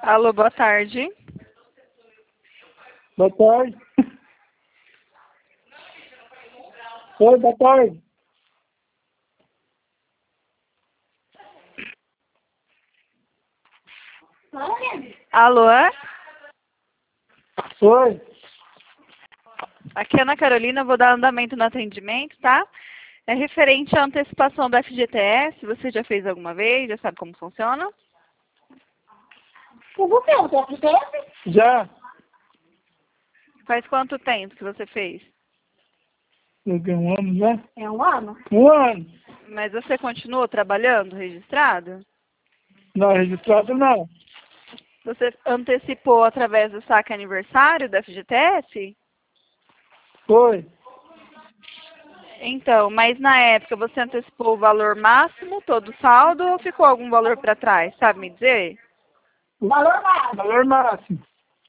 Alô, boa tarde. Boa tarde. Oi, boa tarde. Alô? Oi. Aqui é Ana Carolina, vou dar andamento no atendimento, tá? É referente à antecipação do FGTS, você já fez alguma vez? Já sabe como funciona? Você não tem FGTS? Já? Faz quanto tempo que você fez? Eu tenho um ano já? É um ano? Um ano. Mas você continua trabalhando, registrado? Não, registrado não. Você antecipou através do saque aniversário do FGTS? Foi. Então, mas na época você antecipou o valor máximo, todo o saldo, ou ficou algum valor para trás? Sabe me dizer? Valor máximo. Valor máximo.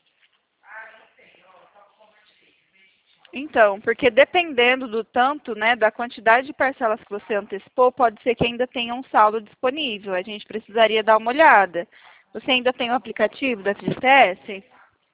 Então, porque dependendo do tanto, né, da quantidade de parcelas que você antecipou, pode ser que ainda tenha um saldo disponível. A gente precisaria dar uma olhada. Você ainda tem o aplicativo da FGTS?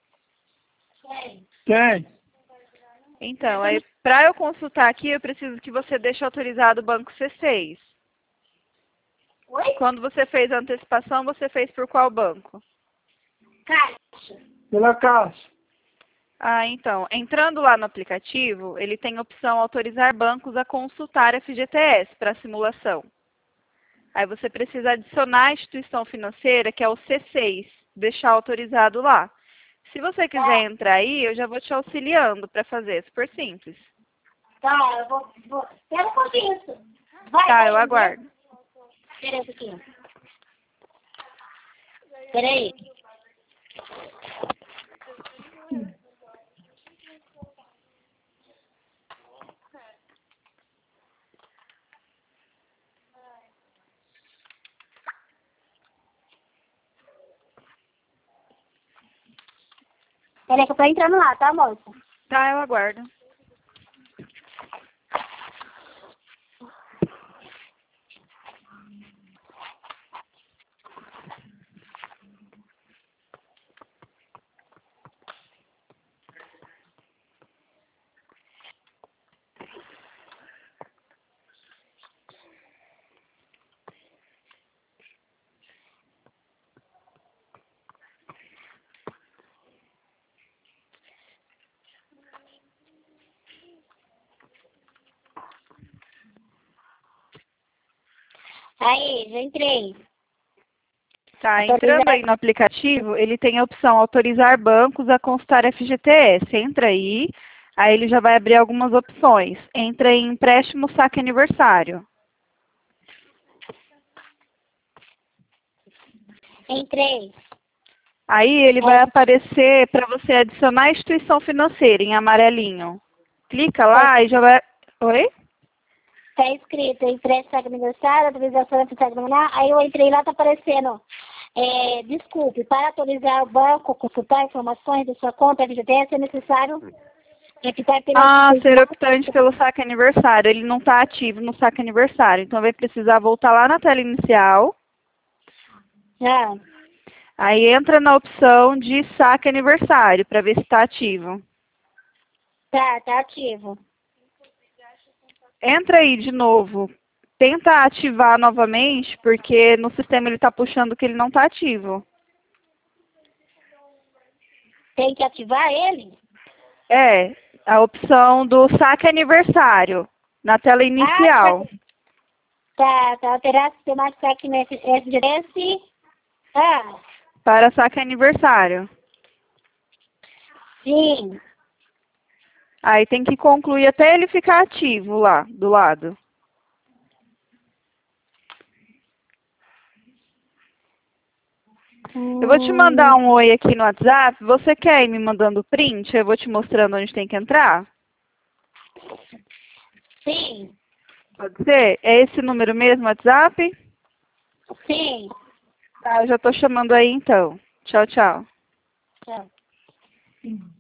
Tem. Então, aí, para eu consultar aqui, eu preciso que você deixe autorizado o banco C6. Oi? Quando você fez a antecipação, você fez por qual banco? Caixa. Pela Caixa. Ah, então, entrando lá no aplicativo, ele tem a opção autorizar bancos a consultar FGTS para simulação. Aí você precisa adicionar a instituição financeira, que é o C6, deixar autorizado lá. Se você quiser entrar aí, eu já vou te auxiliando para fazer, super simples. Tá, eu vou. Espera um pouquinho. Vai, Tá, vai, eu aguardo. Espera um pouquinho. Espera aí. Espera aí que eu tô entrando lá, tá, moça? Tá, eu aguardo. Aí, já entrei. Tá, entrando aí no aplicativo, ele tem a opção autorizar bancos a consultar FGTS. Entra aí ele já vai abrir algumas opções. Entra em empréstimo saque aniversário. Entrei. Aí ele vai aparecer para você adicionar a instituição financeira em amarelinho. Clica lá e já vai... Oi? Tá escrito empréstimo aniversário, autorização de terminar. Aí eu entrei lá, tá aparecendo. Desculpe, para autorizar o banco, consultar informações de sua conta FGTS, é necessário optar pela Ser optante pelo saque aniversário. Ele não está ativo no saque aniversário. Então vai precisar voltar lá na tela inicial. Já. Aí entra na opção de saque aniversário para ver se está ativo. Tá ativo. Entra aí de novo. Tenta ativar novamente, porque no sistema ele está puxando que ele não está ativo. Tem que ativar ele? É, a opção do saque aniversário, na tela inicial. Tá, alterar sistema de saque no FGTS. Para saque aniversário. Sim. Aí tem que concluir até ele ficar ativo lá, do lado. Eu vou te mandar um oi aqui no WhatsApp. Você quer ir me mandando print? Eu vou te mostrando onde tem que entrar? Sim. Pode ser? É esse número mesmo, WhatsApp? Sim. Tá, eu já tô chamando aí então. Tchau, tchau. Tchau.